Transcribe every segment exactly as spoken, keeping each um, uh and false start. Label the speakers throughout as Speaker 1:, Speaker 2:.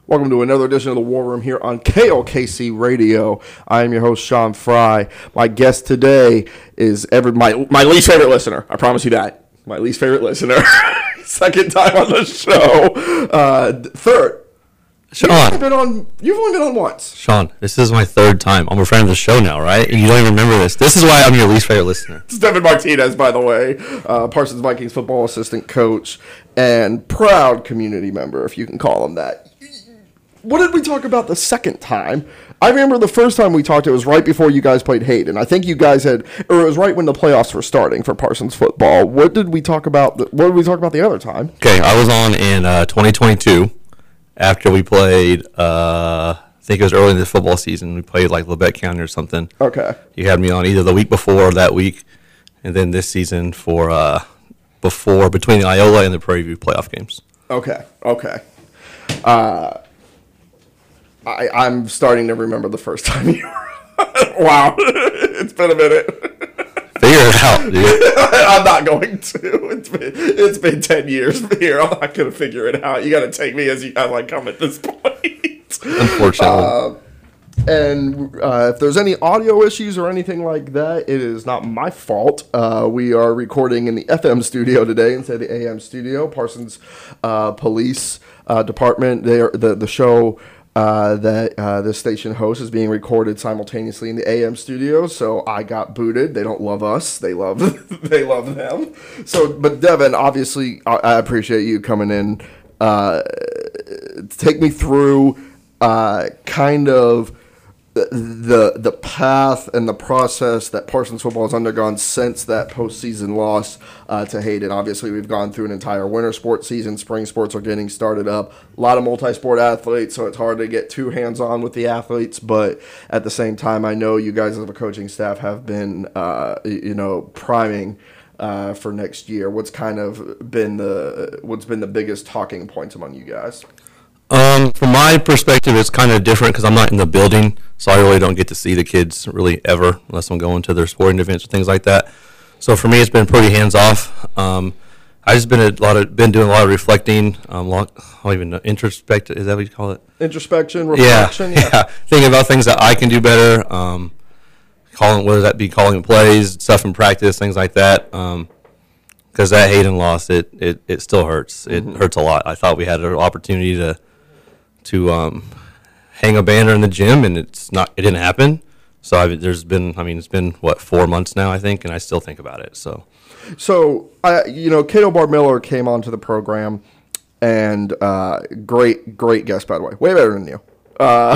Speaker 1: Welcome to another edition of the War Room here on K O K C Radio. I am your host, Sean Fry. My guest today is every, my my least favorite listener. I promise you that. My least favorite listener. Second time on the show. Uh, third.
Speaker 2: Sean.
Speaker 1: You've only, been on, you've only been on once.
Speaker 2: Sean, this is my third time. I'm a friend of the show now, right? And you don't even remember this. This is why I'm your least favorite listener.
Speaker 1: It's Devin Martinez, by the way. Uh, Parsons Vikings football assistant coach and proud community member, if you can call him that. What did we talk about the second time? I remember the first time we talked, it was right before you guys played Hayden. I think you guys had, or it was right when the playoffs were starting for Parsons football. What did we talk about? The, what did we talk about the other time?
Speaker 2: Okay, I was on in uh, twenty twenty-two after we played, uh, I think it was early in the football season. We played like Labette County or something.
Speaker 1: Okay.
Speaker 2: You had me on either the week before or that week, and then this season for uh, before, between the Iola and the Prairie View playoff games.
Speaker 1: Okay, okay. Uh, I, I'm starting to remember the first time you were Wow. It's been a minute.
Speaker 2: Figure it out, dude.
Speaker 1: I'm not going to. It's been, it's been ten years here. I'm not going to figure it out. You got to take me as you, I like come at this point.
Speaker 2: Unfortunately.
Speaker 1: Uh, and uh, if there's any audio issues or anything like that, it is not my fault. Uh, we are recording in the F M studio today instead of the A M studio. Parsons uh, Police uh, Department. They are the the show. Uh, that uh, this station host is being recorded simultaneously in the A M studio, so I got booted. They don't love us; they love they love them. So, but Devin, obviously, I, I appreciate you coming in. Uh, take me through uh, kind of the the path and the process that Parsons football has undergone since that postseason loss uh, to Hayden. Obviously, we've gone through an entire winter sports season. Spring sports are getting started up. A lot of multi-sport athletes, so it's hard to get too hands-on with the athletes. But at the same time, I know you guys as a coaching staff have been, uh, you know, priming uh, for next year. What's kind of been the what's been the biggest talking points among you guys?
Speaker 2: Um, from my perspective, it's kind of different because I'm not in the building, so I really don't get to see the kids really ever unless I'm going to their sporting events or things like that. So for me, it's been pretty hands off. Um, I just been a lot of been doing a lot of reflecting. Um, lot, I don't even know introspect. Is that what you call it?
Speaker 1: Introspection, reflection.
Speaker 2: Yeah, yeah. yeah. Thinking about things that I can do better. Um, calling whether that be calling plays, stuff in practice, things like that. Um, because that Hayden loss, it, it it still hurts. It mm-hmm. hurts a lot. I thought we had an opportunity to. to um, hang a banner in the gym, and it's not. It didn't happen. So I've, there's been, I mean, it's been, what, four months now, I think, and I still think about it. So,
Speaker 1: so uh, you know, Cato Bar Miller came onto the program, and uh, great, great guest, by the way. Way better than you. Uh,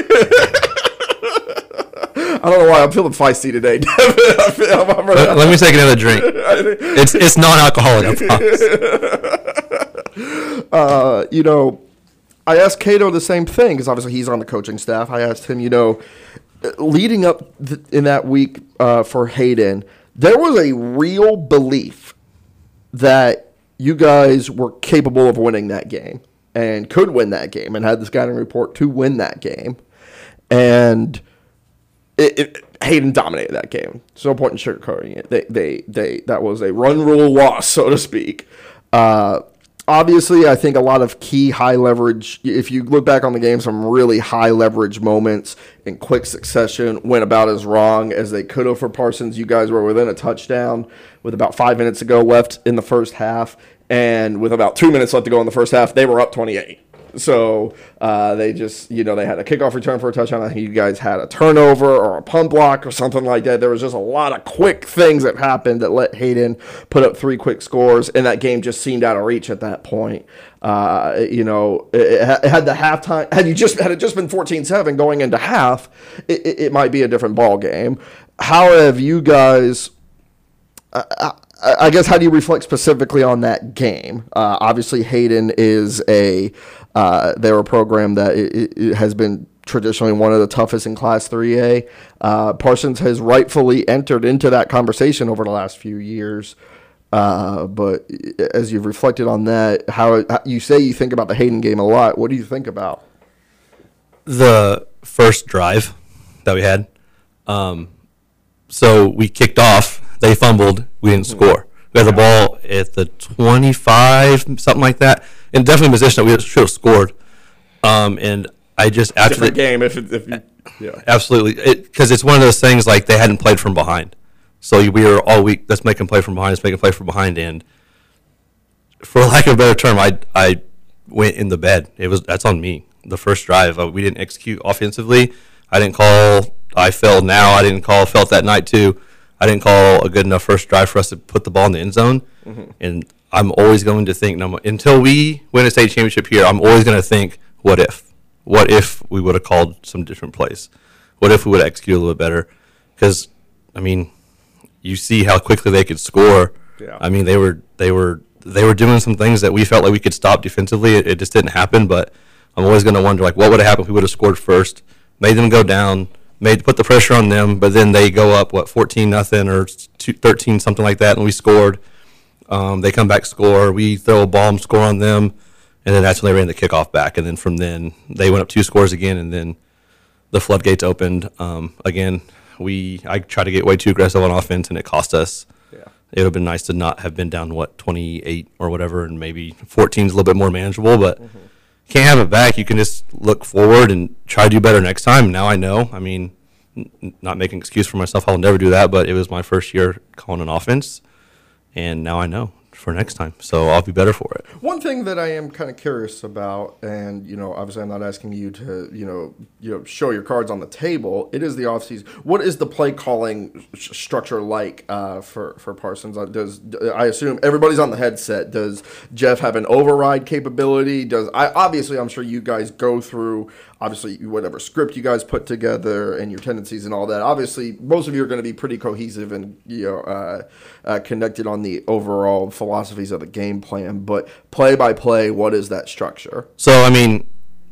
Speaker 1: I don't know why I'm feeling feisty today. I feel, I'm, I'm
Speaker 2: let, let me take another drink. It's it's non-alcoholic, I promise.
Speaker 1: Uh, you know, I asked Cato the same thing because obviously he's on the coaching staff. I asked him, you know, leading up th- in that week uh, for Hayden, there was a real belief that you guys were capable of winning that game and could win that game and had the scouting report to win that game. And it, it, Hayden dominated that game. So no point in sugarcoating it. They, they, they, that was a run rule loss, so to speak. Uh, Obviously, I think a lot of key high leverage, if you look back on the game, some really high leverage moments in quick succession went about as wrong as they could have for Parsons. You guys were within a touchdown with about five minutes to go left in the first half, and with about two minutes left to go in the first half, they were up twenty-eight. So uh, they just, you know, they had a kickoff return for a touchdown. I think you guys had a turnover or a punt block or something like that. There was just a lot of quick things that happened that let Hayden put up three quick scores, and that game just seemed out of reach at that point. Uh, you know, it, it had the halftime. Had you just had it just been fourteen seven going into half, it, it, it might be a different ball game. How have you guys? Uh, I guess how do you reflect specifically on that game? Uh, obviously, Hayden is a uh, they're a program that it, it has been traditionally one of the toughest in Class three A. Uh, Parsons has rightfully entered into that conversation over the last few years. Uh, but as you've reflected on that, how, how you say you think about the Hayden game a lot. What do you think about
Speaker 2: the first drive that we had? Um, so we kicked off. They fumbled. We didn't score. We had the ball at the twenty-five, something like that, and definitely a position that we should have scored. Um, and I just after
Speaker 1: Different
Speaker 2: the
Speaker 1: game if, it, if you, yeah.
Speaker 2: Absolutely, because it, it's one of those things like they hadn't played from behind, so we were all week. Let's make them play from behind. Let's make them play from behind. And for lack of a better term, I I went in the bed. It was that's on me. The first drive, uh, we didn't execute offensively. I didn't call. I failed now. I didn't call. Felt that night too. I didn't call a good enough first drive for us to put the ball in the end zone. Mm-hmm. And I'm always going to think until we win a state championship here. I'm always going to think, what if? What if we would have called some different plays? What if we would have executed a little bit better? Because, I mean, you see how quickly they could score.
Speaker 1: Yeah.
Speaker 2: I mean, they were they were they were doing some things that we felt like we could stop defensively. It, it just didn't happen. But I'm always going to wonder, like, what would have happened if we would have scored first, made them go down, made put the pressure on them, but then they go up what fourteen nothing or two, thirteen something like that, and we scored. Um, they come back, score. We throw a bomb, score on them. And then that's when they ran the kickoff back. And then from then, they went up two scores again, and then the floodgates opened. Um, again, we I tried to get way too aggressive on offense, and it cost us.
Speaker 1: Yeah.
Speaker 2: It would have been nice to not have been down, what, twenty-eight or whatever, and maybe fourteen is a little bit more manageable. But mm-hmm. Can't have it back. You can just look forward and try to do better next time. Now I know. I mean, n- not making an excuse for myself. I'll never do that, but it was my first year calling an offense, and now I know for next time, so I'll be better for it.
Speaker 1: One thing that I am kind of curious about, and you know, obviously, I'm not asking you to, you know, you know, show your cards on the table. It is the offseason. What is the play calling sh- structure like uh, for for Parsons? Does I assume everybody's on the headset? Does Jeff have an override capability? Does I obviously, I'm sure you guys go through obviously whatever script you guys put together and your tendencies and all that. Obviously, most of you are going to be pretty cohesive and you know uh, uh, connected on the overall philosophies of the game plan, but play by play, what is that structure?
Speaker 2: So, I mean,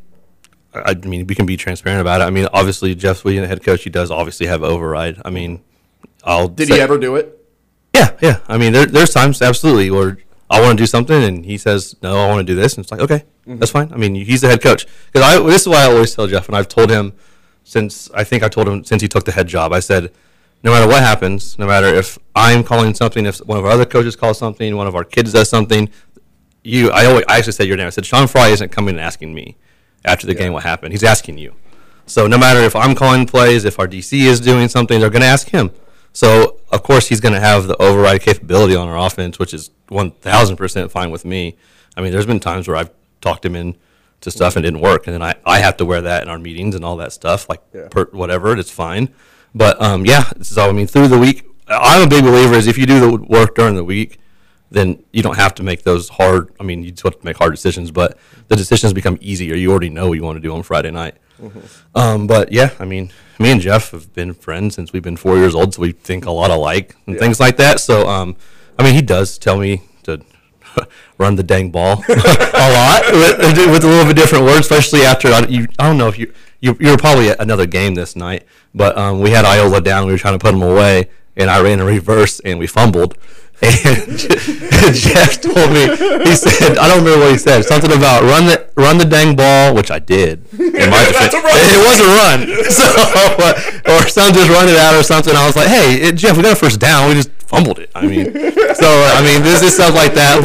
Speaker 2: I mean, we can be transparent about it. I mean, obviously, Jeff Sweet, the head coach, he does obviously have override. I mean, I'll
Speaker 1: did
Speaker 2: say,
Speaker 1: he ever do it?
Speaker 2: Yeah, yeah. I mean, there, there's times absolutely where I want to do something and he says, no, I want to do this, and it's like, okay, mm-hmm. that's fine. I mean, he's the head coach. Because I this is why I always tell Jeff, and I've told him since I think I told him since he took the head job. I said, no matter what happens, no matter if I'm calling something, if one of our other coaches calls something, one of our kids does something, you, I always, I actually said your name. I said, Sean Fry isn't coming and asking me after the yeah. game what happened. He's asking you. So no matter if I'm calling plays, if our D C is doing something, they're going to ask him. So, of course, he's going to have the override capability on our offense, which is one thousand percent fine with me. I mean, there's been times where I've talked him in to stuff and it didn't work, and then I, I have to wear that in our meetings and all that stuff, like yeah. per, whatever, it's fine. But, um, yeah, so, I mean, through the week, I'm a big believer is if you do the work during the week, then you don't have to make those hard, I mean, you just have to make hard decisions, but the decisions become easier. You already know what you want to do on Friday night. Mm-hmm. Um, but, yeah, I mean, me and Jeff have been friends since we've been four years old, so we think a lot alike and yeah. things like that. So, um, I mean, he does tell me to run the dang ball a lot with, with a little bit different words, especially after, I, you, I don't know if you, you, you were probably at another game this night, but um, we had Iola down, we were trying to put him away, and I ran a reverse, and we fumbled. And Jeff told me, he said, I don't remember what he said, something about run the run the dang ball, which I did. In my defense. It was a run. So, uh, or some just run it out or something. I was like, hey, it, Jeff, we got a first down. We just fumbled it. I mean, so, I mean, this is stuff like that.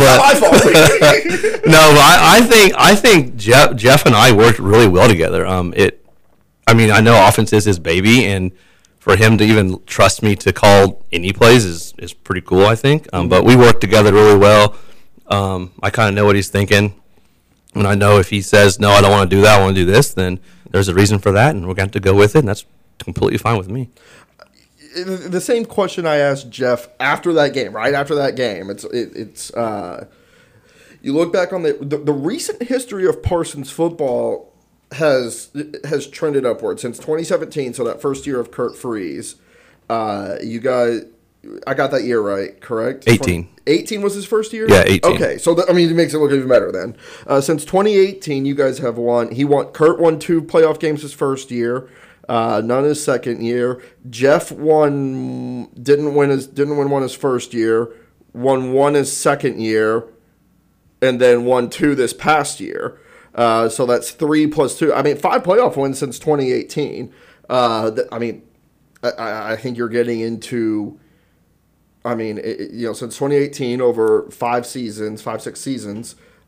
Speaker 2: But no, but I, I think I think Jeff, Jeff and I worked really well together. Um, it, I mean, I know offense is his baby, and for him to even trust me to call any plays is, is pretty cool, I think. Um, mm-hmm. But we work together really well. Um, I kind of know what he's thinking. And I know if he says, no, I don't want to do that, I want to do this, then there's a reason for that, and we're going to have to go with it, and that's completely fine with me.
Speaker 1: The same question I asked Jeff after that game, right after that game. It's it, it's uh, you look back on the, the the recent history of Parsons football has has trended upward since twenty seventeen. So that first year of Kurt Freeze, uh, you guys, I got that year right, correct?
Speaker 2: eighteen.
Speaker 1: eighteen was his first year?
Speaker 2: Yeah, eighteen.
Speaker 1: Okay, so th- I mean, it makes it look even better then. Uh, since twenty eighteen, you guys have won. He won. Kurt won two playoff games his first year. Uh, none his second year. Jeff won. Didn't win his. Didn't win one his first year. Won one his second year, and then won two this past year. Uh, so that's three plus two. I mean, five playoff wins since twenty eighteen. Uh, th- I mean, I, I think you're getting into. I mean, it, you know, since twenty eighteen, over five seasons, five six seasons.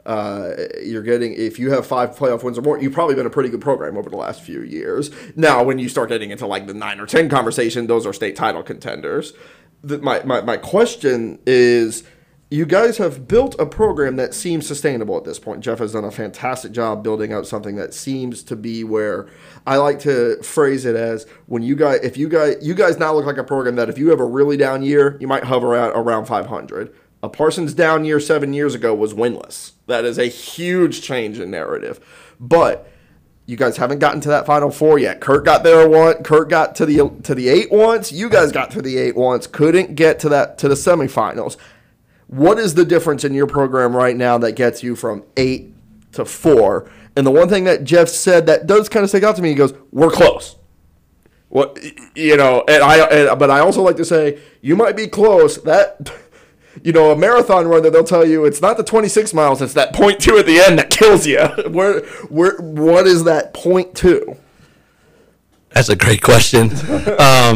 Speaker 1: Uh, you're getting, if you have five playoff wins or more, you've probably been a pretty good program over the last few years. Now, when you start getting into like the nine or ten conversation, those are state title contenders. The, my, my, my question is, you guys have built a program that seems sustainable at this point. Jeff has done a fantastic job building out something that seems to be where I like to phrase it as when you guys, if you guys, you guys now look like a program that if you have a really down year, you might hover at around five hundred. A Parsons down year seven years ago was winless. That is a huge change in narrative. But you guys haven't gotten to that Final Four yet. Kurt got there once. Kurt got to the to the eight once. You guys got to the eight once. Couldn't get to that to the semifinals. What is the difference in your program right now that gets you from eight to four? And the one thing that Jeff said that does kind of stick out to me, he goes, "We're close." What you know, and I, and, but I also like to say you might be close. That. You know, a marathon runner, they'll tell you it's not the twenty-six miles, it's that point two at the end that kills you. Where, where, what is that point two?
Speaker 2: That's a great question. Um,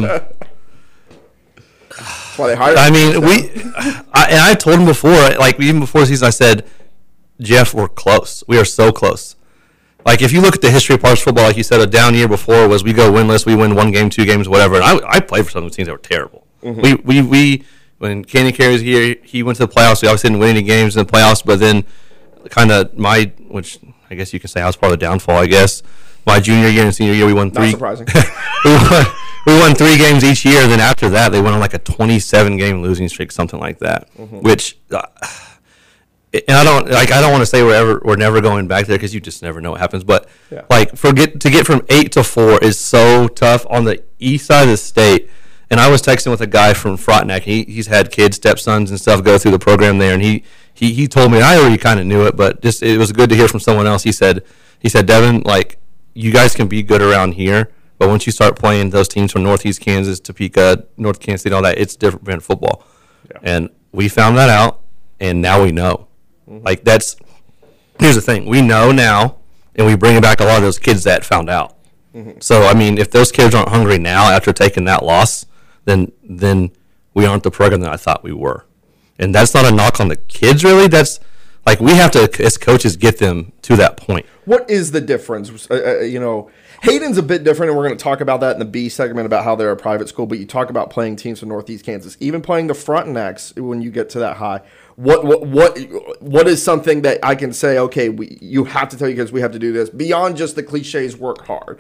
Speaker 1: Why they hired
Speaker 2: I mean, we, I, and I told him before, like even before the season, I said, Jeff, we're close. We are so close. Like if you look at the history of Parsons football, like you said, a down year before was we go winless, we win one game, two games, whatever. And I, I played for some of the teams that were terrible. Mm-hmm. We, we, we. When Kenny Carey was here, he went to the playoffs. We obviously didn't win any games in the playoffs, but then kind of my, which I guess you can say I was part of the downfall, I guess. My junior year and senior year, we won three.
Speaker 1: Not surprising.
Speaker 2: we, won, we won three games each year. Then after that, they went on like a twenty-seven game losing streak, something like that. Mm-hmm. Which, uh, and I don't like. I don't want to say we're ever we're never going back there because you just never know what happens. But yeah. like, for get to get from eight to four is so tough on the east side of the state. And I was texting with a guy from Frontenac. He he's had kids, stepsons, and stuff go through the program there, and he he, he told me, and I already kind of knew it, but just it was good to hear from someone else. He said he said Devin, like you guys can be good around here, but once you start playing those teams from Northeast Kansas, Topeka, North Kansas City, all that, it's different than football. Yeah. And we found that out, and now we know. Mm-hmm. Like that's here's the thing: we know now, and we bring back a lot of those kids that found out. Mm-hmm. So I mean, if those kids aren't hungry now after taking that loss, then then we aren't the program that I thought we were. And that's not a knock on the kids, really. That's like we have to, as coaches, get them to that point.
Speaker 1: What is the difference? Uh, uh, you know, Hayden's a bit different, and we're going to talk about that in the B segment about how they're a private school, but you talk about playing teams from Northeast Kansas, even playing the Frontenacs when you get to that high. What what what what is something that I can say, okay, we, you have to tell you kids we have to do this, beyond just the cliches, work hard?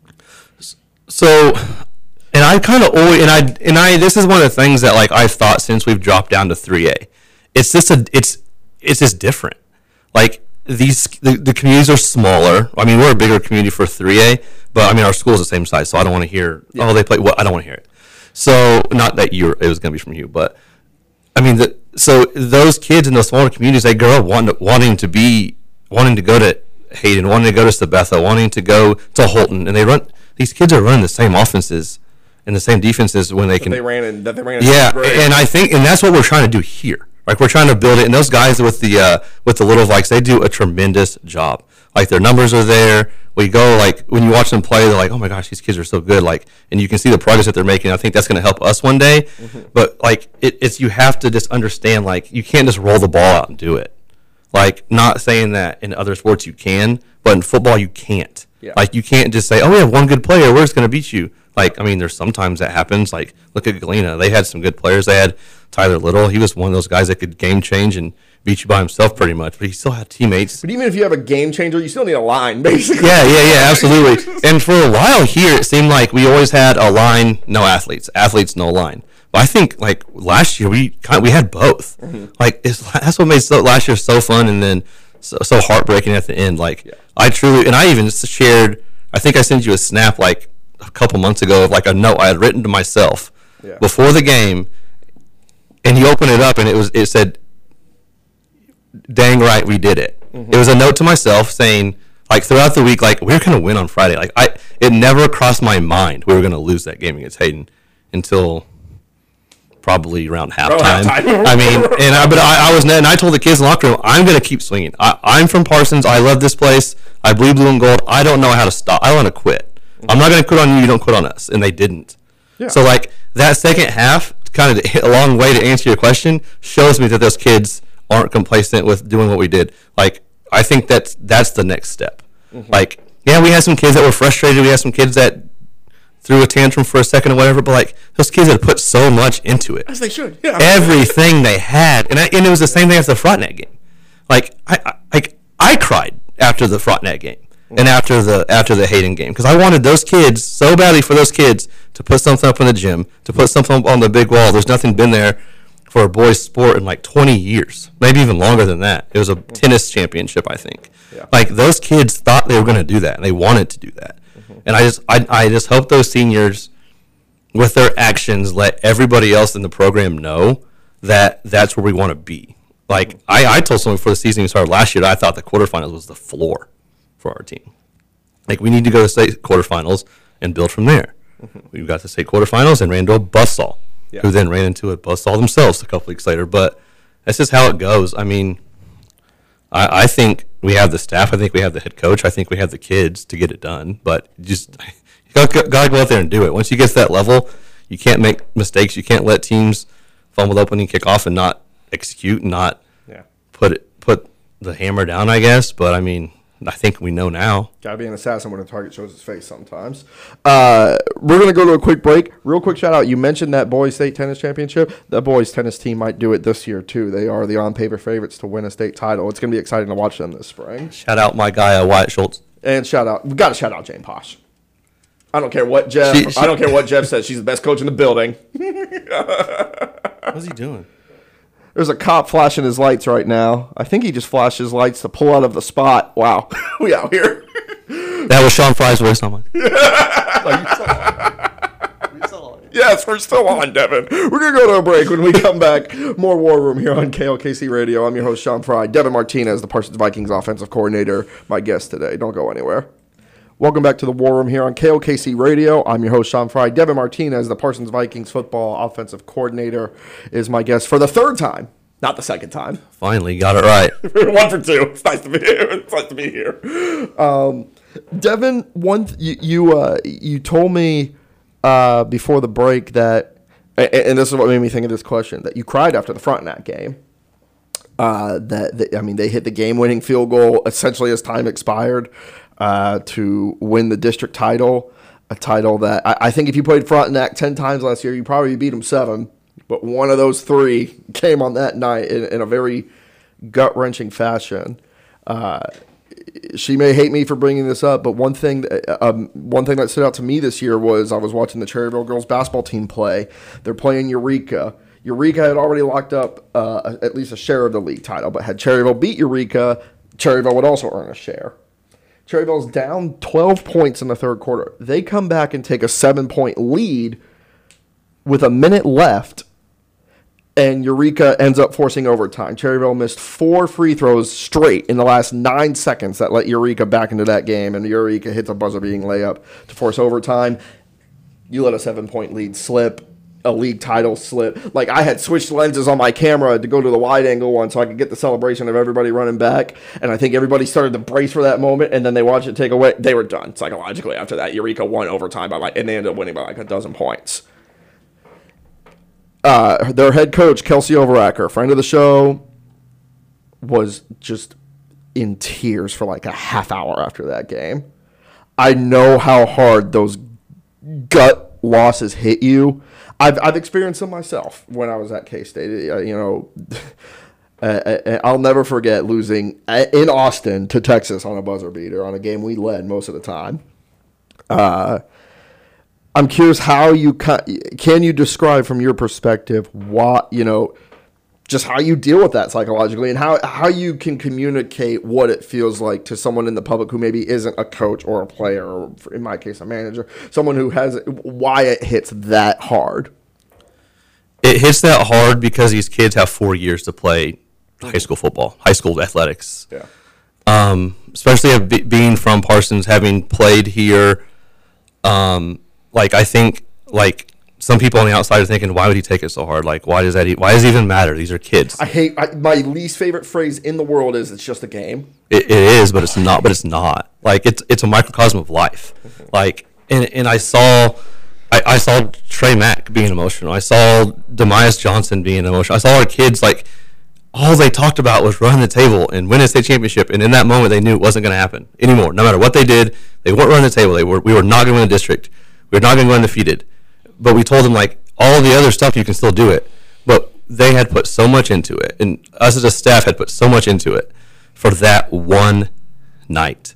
Speaker 2: So... And I kind of always, and I, and I, this is one of the things that like I've thought since we've dropped down to three A. It's just a, it's, it's just different. Like these, the, the communities are smaller. I mean, we're a bigger community for three A, but I mean, our school's the same size, so I don't want to hear, yeah. oh, they play, what, I don't want to hear it. So, not that you, it was going to be from you, but I mean, the, so those kids in those smaller communities, they grow up wanting, wanting to be, wanting to go to Hayden, wanting to go to Sabetha, wanting to go to Holton, and they run, these kids are running the same offenses and the same defenses when they
Speaker 1: that
Speaker 2: can.
Speaker 1: They ran in, that they ran in
Speaker 2: yeah, and I think, and that's what we're trying to do here. Like we're trying to build it, and those guys with the uh, with the Little Vikes, they do a tremendous job. Like their numbers are there. We go like when you watch them play, they're like, oh my gosh, these kids are so good. Like, and you can see the progress that they're making. I think that's going to help us one day. Mm-hmm. But like, it, it's you have to just understand, like you can't just roll the ball out and do it. Like, not saying that in other sports you can, but in football you can't. Yeah. Like you can't just say, oh, we have one good player, we're just going to beat you. Like, I mean, there's sometimes that happens. Like, look at Galena. They had some good players. They had Tyler Little. He was one of those guys that could game change and beat you by himself pretty much. But he still had teammates.
Speaker 1: But even if you have a game changer, you still need a line, basically.
Speaker 2: Yeah, yeah, yeah, absolutely. And for a while here, it seemed like we always had a line, no athletes. Athletes, no line. But I think, like, last year, we kind of, we had both. Mm-hmm. Like, it's, that's what made so, last year so fun and then so, so heartbreaking at the end. Like, yeah. I truly, and I even shared, I think I sent you a snap, like, a couple months ago of like a note I had written to myself yeah. before the game, and he opened it up and it was it said, "Dang right, we did it." Mm-hmm. It was a note to myself saying, like throughout the week, like we're gonna win on Friday. Like I, it never crossed my mind we were gonna lose that game against Hayden until probably around halftime. Oh, I mean, and I but I, I was and I told the kids in the locker room, I'm gonna keep swinging. I, I'm from Parsons. I love this place. I bleed blue and gold. I don't know how to stop. I don't want to quit. I'm not going to quit on you, you don't quit on us. And they didn't. Yeah. So, like, that second half, kind of a long way to answer your question, shows me that those kids aren't complacent with doing what we did. Like, I think that's that's the next step. Mm-hmm. Like, yeah, we had some kids that were frustrated. We had some kids that threw a tantrum for a second or whatever, but like those kids had put so much into it.
Speaker 1: As they should. Yeah.
Speaker 2: Everything they had, and I, and it was the same thing as the Frontenac game. Like I, I like I cried after the Frontenac game and after the after the Hayden game because I wanted those kids so badly for those kids to put something up in the gym, to put something up on the big wall. There's nothing been there for a boys' sport in like twenty years, maybe even longer than that. It was a tennis championship, I think. Yeah. Like those kids thought they were going to do that, and they wanted to do that. Mm-hmm. And I just, I, I just hope those seniors, with their actions, let everybody else in the program know that that's where we want to be. Like mm-hmm. I, I told someone before the season started last year, that I thought the quarterfinals was the floor for our team. Like we need to go to state quarterfinals and build from there. Mm-hmm. We got to state quarterfinals and ran into a buzzsaw. Yeah. Who then ran into a buzzsaw themselves a couple weeks later. But that's just how it goes. I mean, I, I think we have the staff. I think we have the head coach. I think we have the kids to get it done. But just you got to go out there and do it. Once you get to that level, you can't make mistakes. You can't let teams fumble the opening kickoff and not execute and not yeah. put it, put the hammer down, I guess. But, I mean, I think we know now.
Speaker 1: Got to be an assassin when a target shows his face sometimes. Uh, we're going to go to a quick break. Real quick shout out. You mentioned that boys state tennis championship. The boys tennis team might do it this year, too. They are the on-paper favorites to win a state title. It's going to be exciting to watch them this spring.
Speaker 2: Shout out my guy, uh, Wyatt Schultz.
Speaker 1: And shout out. We got to shout out Jane Posh. I don't care what Jeff. She, she, I don't care what Jeff says. She's the best coach in the building.
Speaker 2: What's he doing?
Speaker 1: There's a cop flashing his lights right now. I think he just flashed his lights to pull out of the spot. Wow. We out here.
Speaker 2: That was Sean Fry's voice on mine.
Speaker 1: Yes, we're still on, Devin. We're going to go to a break. When we come back, more War Room here on K L K C Radio. I'm your host, Sean Fry. Devin Martinez, the Parsons Vikings offensive coordinator, my guest today. Don't go anywhere. Welcome back to the War Room here on K L K C Radio. I'm your host, Sean Fry. Devin Martinez, the Parsons Vikings football offensive coordinator, is my guest for the third time, not the second time.
Speaker 2: Finally, got it right.
Speaker 1: One for two. It's nice to be here. It's nice to be here. Um, Devin, one th- you you, uh, you told me uh, before the break that, and, and this is what made me think of this question, that you cried after the Frontenac game. Uh, that, that I mean, they hit the game-winning field goal essentially as time expired. Uh, to win the district title, a title that I, I think if you played Frontenac ten times last year, you probably beat them seven. But one of those three came on that night in, in a very gut-wrenching fashion. Uh, she may hate me for bringing this up, but one thing, um, one thing that stood out to me this year was I was watching the Cherryville girls basketball team play. They're playing Eureka. Eureka had already locked up uh, at least a share of the league title, but had Cherryville beat Eureka, Cherryville would also earn a share. Cherryville's down twelve points in the third quarter. They come back and take a seven-point lead with a minute left, and Eureka ends up forcing overtime. Cherryville missed four free throws straight in the last nine seconds that let Eureka back into that game, and Eureka hits a buzzer-beating layup to force overtime. You let a seven-point lead slip. A league title slip. Like, I had switched lenses on my camera to go to the wide angle one so I could get the celebration of everybody running back. And I think everybody started to brace for that moment, and then they watched it take away. They were done psychologically after that. Eureka won overtime by like, and they ended up winning by like a dozen points. Uh, their head coach, Kelsey Overacker, friend of the show, was just in tears for like a half hour after that game. I know how hard those gut losses hit you. I've I've experienced them myself when I was at K-State. Uh, you know, uh, I'll never forget losing in Austin to Texas on a buzzer beater on a game we led most of the time. Uh, I'm curious how you can, can you describe from your perspective what, you know, just how you deal with that psychologically and how, how you can communicate what it feels like to someone in the public who maybe isn't a coach or a player, or in my case, a manager, someone who has, why it hits that hard.
Speaker 2: It hits that hard because these kids have four years to play high school football, high school athletics. Yeah. Um, especially b- being from Parsons, having played here, um, like I think, like, some people on the outside are thinking, why would he take it so hard? Like, why does that? E- why does it even matter? These are kids.
Speaker 1: I hate I, my least favorite phrase in the world is it's just a game.
Speaker 2: It, it is, but it's not. But it's not. Like it's it's a microcosm of life. Like, and and I saw, I, I saw Trey Mack being emotional. I saw Demias Johnson being emotional. I saw our kids like, all they talked about was running the table and winning a state championship. And in that moment, they knew it wasn't going to happen anymore. No matter what they did, they weren't running the table. They were, we were not going to win the district. We were not going to go undefeated. But we told them, like, all the other stuff, you can still do it. But they had put so much into it, and us as a staff had put so much into it for that one night.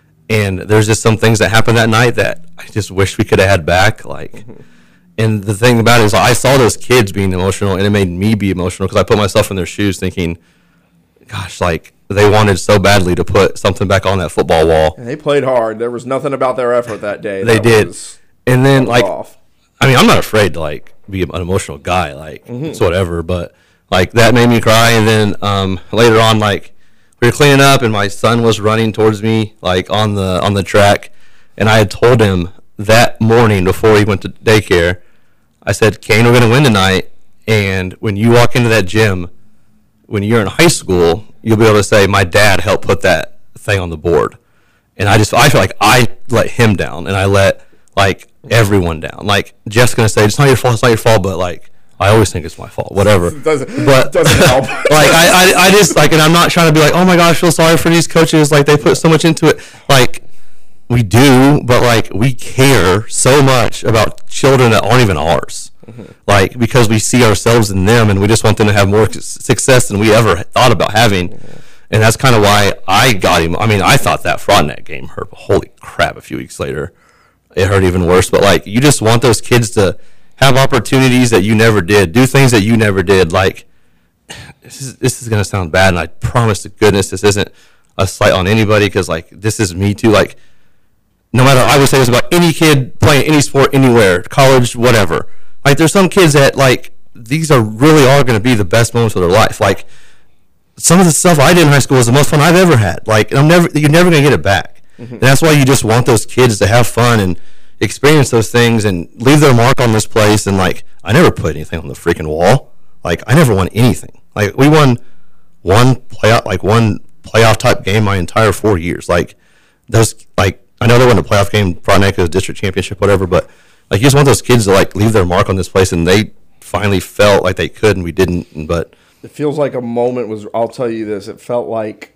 Speaker 2: And there's just some things that happened that night that I just wish we could have had back. Like, mm-hmm. And the thing about it is, I saw those kids being emotional, and it made me be emotional because I put myself in their shoes, thinking, "Gosh, like they wanted so badly to put something back on that football wall."
Speaker 1: And they played hard. There was nothing about their effort that day.
Speaker 2: They
Speaker 1: that
Speaker 2: did, and then like,
Speaker 1: off.
Speaker 2: I mean, I'm not afraid to like be an emotional guy, like
Speaker 1: mm-hmm.
Speaker 2: it's whatever. But like that made me cry, and then um, later on, like we were cleaning up, and my son was running towards me, like on the on the track, and I had told him that morning before he went to daycare. I said, Kane, we're going to win tonight, and when you walk into that gym, when you're in high school, you'll be able to say, my dad helped put that thing on the board. And I just, I feel like I let him down, and I let, like, everyone down. Like, Jeff's going to say, it's not your fault, it's not your fault, but, like, I always think it's my fault, whatever.
Speaker 1: It doesn't,
Speaker 2: but,
Speaker 1: it doesn't help.
Speaker 2: like, I, I, I just, like, and I'm not trying to be like, oh, my gosh, I feel sorry for these coaches. Like, they put so much into it. Like, we do, but, like, we care so much about children that aren't even ours. Mm-hmm. Like, because we see ourselves in them, and we just want them to have more success than we ever thought about having. Mm-hmm. And that's kind of why I got him. I mean, I thought that Frontenac game hurt, but holy crap, a few weeks later, it hurt even worse. But, like, you just want those kids to have opportunities that you never did, do things that you never did. Like, this is, this is going to sound bad, and I promise to goodness this isn't a slight on anybody, because, like, this is me too. Like, no matter, I would say this about any kid playing any sport anywhere, college, whatever. Like, there's some kids that, like, these are really are going to be the best moments of their life. Like, some of the stuff I did in high school was the most fun I've ever had. Like, I'm never, you're never going to get it back. Mm-hmm. And that's why you just want those kids to have fun and experience those things and leave their mark on this place. And, like, I never put anything on the freaking wall. Like, I never won anything. Like, we won one playoff, like, one playoff-type game my entire four years. Like, those, like, I know they won a playoff game, Frontenac was district championship, whatever, but, like, you just want those kids to, like, leave their mark on this place, and they finally felt like they could, and we didn't. But
Speaker 1: it feels like a moment was, I'll tell you this, it felt like,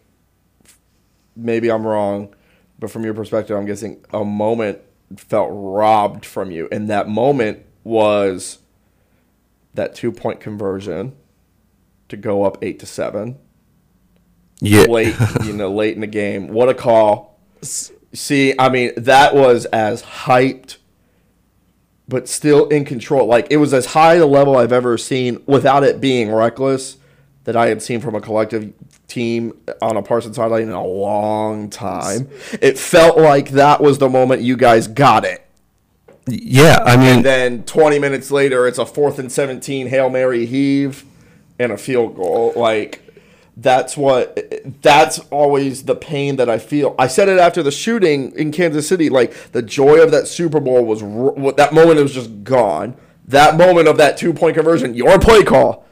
Speaker 1: maybe I'm wrong, but from your perspective, I'm guessing a moment felt robbed from you, and that moment was that two-point conversion to go up eight to seven.
Speaker 2: Yeah.
Speaker 1: Late, you know, late in the game. What a call. See, I mean, that was as hyped, but still in control. Like, it was as high a level I've ever seen without it being reckless that I had seen from a collective team on a Parsons sideline in a long time. It felt like that was the moment you guys got it.
Speaker 2: Yeah, I mean.
Speaker 1: And then twenty minutes later, it's a fourth and seventeen Hail Mary heave and a field goal. Like, that's what, that's always the pain that I feel. I said it after the shooting in Kansas City, like, the joy of that Super Bowl was, that moment was just gone. That moment of that two-point conversion, your play call,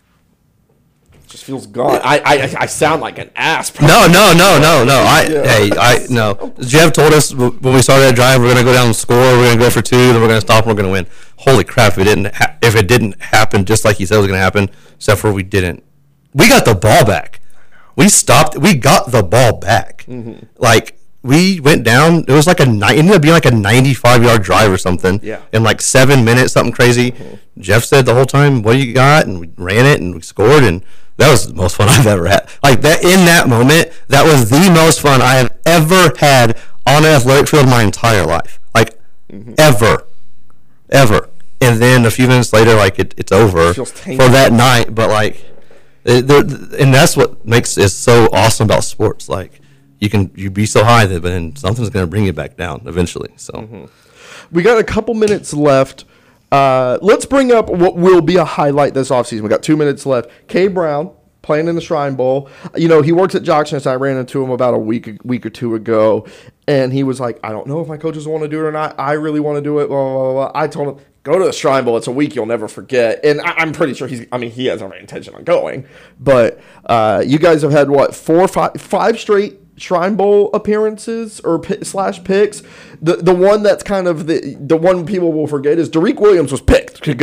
Speaker 1: just feels gone. I I, I sound like an ass. Probably.
Speaker 2: No, no, no, no, no. I yeah. Hey, I no. Jeff told us when we started that drive, we're gonna go down and score. We're gonna go for two, then we're gonna stop. and We're gonna win. Holy crap! If it didn't, ha- if it didn't happen just like he said it was gonna happen, except for we didn't. We got the ball back. We stopped. We got the ball back. Mm-hmm. Like, we went down. It was like a it ended up being like a ninety-five yard drive or something.
Speaker 1: Yeah.
Speaker 2: In like seven minutes, something crazy. Mm-hmm. Jeff said the whole time, "What do you got?" And we ran it and we scored, and that was the most fun I've ever had. Like, that in that moment, that was the most fun I have ever had on an athletic field my entire life. Like, mm-hmm. ever, ever. And then a few minutes later, like it, it's over
Speaker 1: it
Speaker 2: for that night. But like. It, and that's what makes it so awesome about sports. Like, you can you be so high that, but then something's going to bring you back down eventually. So,
Speaker 1: mm-hmm. We got a couple minutes left. Uh, let's bring up what will be a highlight this offseason. We got two minutes left. Kay Brown playing in the Shrine Bowl. You know, he works at Jocksness. I ran into him about a week a week or two ago, and he was like, "I don't know if my coaches want to do it or not. I really want to do it." Blah, blah, blah, blah. I told him, go to the Shrine Bowl. It's a week you'll never forget. And I, I'm pretty sure he's, I mean, he has every intention on going. But uh, you guys have had, what, four, five, five straight Shrine Bowl appearances or p- slash picks. The the one that's kind of the, the one people will forget is Derek Williams was picked to go.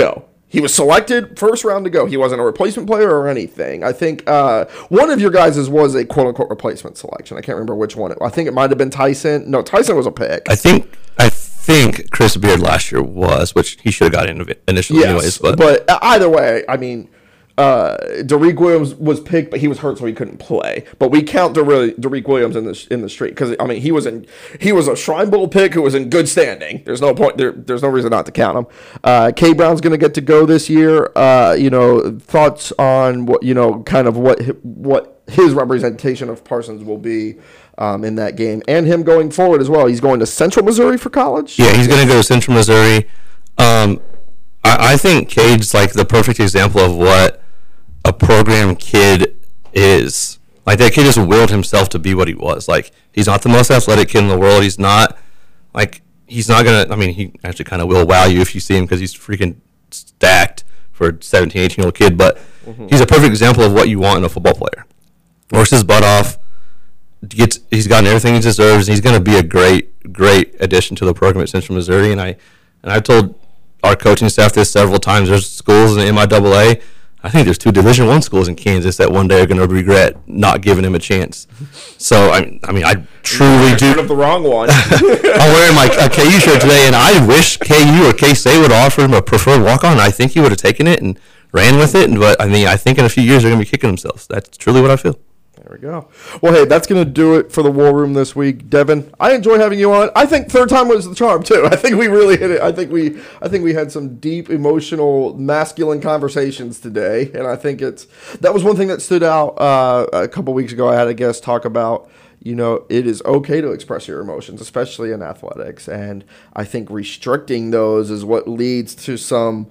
Speaker 1: He was selected first round to go. He wasn't a replacement player or anything. I think uh, one of your guys' was a quote-unquote replacement selection. I can't remember which one. I think it might have been Tyson. No, Tyson was a pick.
Speaker 2: I think I think Chris Beard last year was, which he should have got in initially
Speaker 1: yes,
Speaker 2: anyways. But.
Speaker 1: but either way, I mean, uh, Derek Williams was picked, but he was hurt, so he couldn't play. But we count Derek, Derek Williams in the in the street because I mean he was in he was a Shrine Bowl pick who was in good standing. There's no point there. There's no reason not to count him. Uh, K Brown's going to get to go this year. Uh, you know, thoughts on what you know, kind of what what his representation of Parsons will be. Um, in that game, and him going forward as well. He's going to Central Missouri for college?
Speaker 2: Yeah, he's going to go to Central Missouri. Um, I, I think Cade's like the perfect example of what a program kid is. Like, that kid just willed himself to be what he was. Like, he's not the most athletic kid in the world. He's not, like, he's not going to, I mean, he actually kind of will wow you if you see him because he's freaking stacked for a seventeen, eighteen-year-old kid, but mm-hmm. he's a perfect example of what you want in a football player. Works his butt off. Gets, he's gotten everything he deserves. And he's going to be a great, great addition to the program at Central Missouri. And I, and I've told our coaching staff this several times. There's schools in the M I A A. I think there's two Division One schools in Kansas that one day are going to regret not giving him a chance. So I, I mean, I truly do.
Speaker 1: Of the wrong one.
Speaker 2: I'm wearing my a K U shirt today, and I wish K U or K-State would offer him a preferred walk-on. I think he would have taken it and ran with it. But I mean, I think in a few years they're going to be kicking themselves. That's truly what I feel.
Speaker 1: There we go. Well, hey, that's going to do it for the War Room this week. Devin, I enjoy having you on. I think third time was the charm, too. I think we really hit it. I think we I think we had some deep, emotional, masculine conversations today. And I think it's that was one thing that stood out uh, a couple weeks ago. I had a guest talk about, you know, it is okay to express your emotions, especially in athletics. And I think restricting those is what leads to some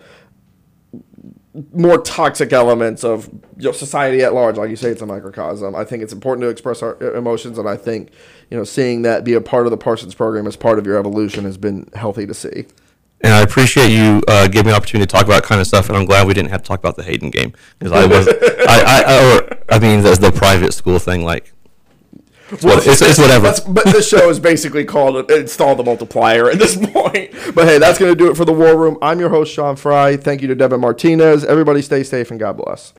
Speaker 1: more toxic elements of you know, society at large. Like you say, it's a microcosm. I think it's important to express our emotions, and I think you know seeing that be a part of the Parsons program as part of your evolution has been healthy to see.
Speaker 2: And I appreciate you uh, giving me an opportunity to talk about that kind of stuff, and I'm glad we didn't have to talk about the Hayden game because I was, I, I, or I mean, the, the private school thing, like. It's, well, it's, it's whatever.
Speaker 1: That's, but this show is basically called Install the Multiplier at this point. But hey, that's going to do it for the War Room. I'm your host, Sean Fry. Thank you to Devin Martinez. Everybody stay safe and God bless.